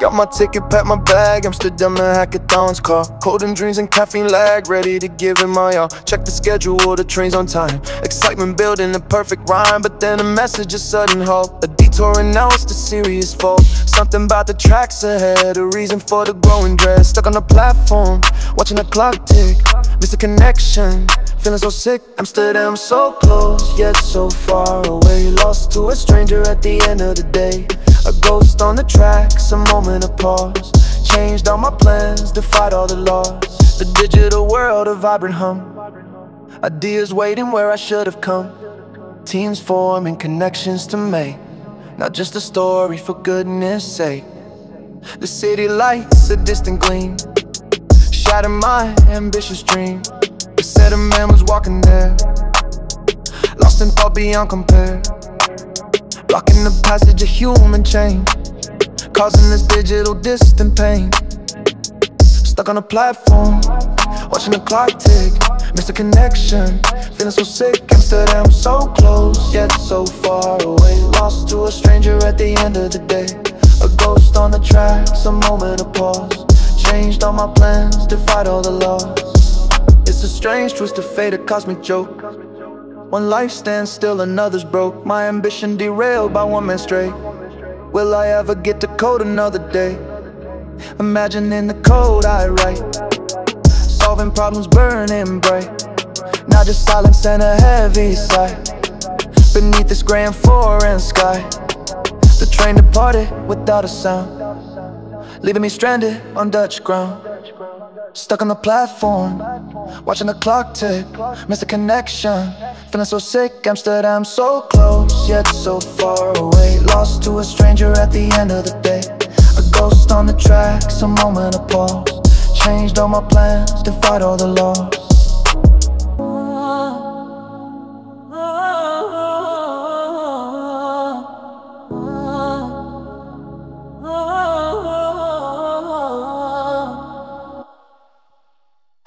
Got my ticket, packed my bag, Amsterdam and Hackathon's car. Golden dreams and caffeine lag, ready to give it my all. Check the schedule, the train's on time. Excitement building the perfect rhyme, but then a message, a sudden halt. A detour and now it's the serious fault. Something about the tracks ahead, a reason for the growing dread. Stuck on the platform, watching the clock tick. Miss the connection, feeling so sick. Amsterdam so close, yet so far away. Lost to a stranger at the end of the day. A ghost on the tracks, a moment of pause. Changed all my plans, defied all the laws. The digital world, a vibrant hum. Ideas waiting where I should have come. Teams forming, connections to make. Not just a story, for goodness sake. The city lights, a distant gleam. Shattered my ambitious dream. They said a man was walking there, lost in thought beyond compare. Blocking the passage of human change, causing this digital distant pain. Stuck on a platform, watching the clock tick. Missed a connection, feeling so sick. Amsterdam so close, yet so far away. Lost to a stranger at the end of the day. A ghost on the tracks, a moment of pause. Changed all my plans, defied all the laws. It's a strange twist of fate, a cosmic joke. One life stands still, another's broke. My ambition derailed by one man stray. Will I ever get to code another day? Imagining the code I write, solving problems burning bright. Now just silence and a heavy sigh beneath this gray and foreign sky. The train departed without a sound, leaving me stranded on Dutch ground. Stuck on the platform, watching the clock tick. Missed a connection, feeling so sick. Amsterdam so close, yet so far away. Lost to a stranger at the end of the day. A ghost on the tracks, a moment of pause. Changed all my plans, defied all the laws.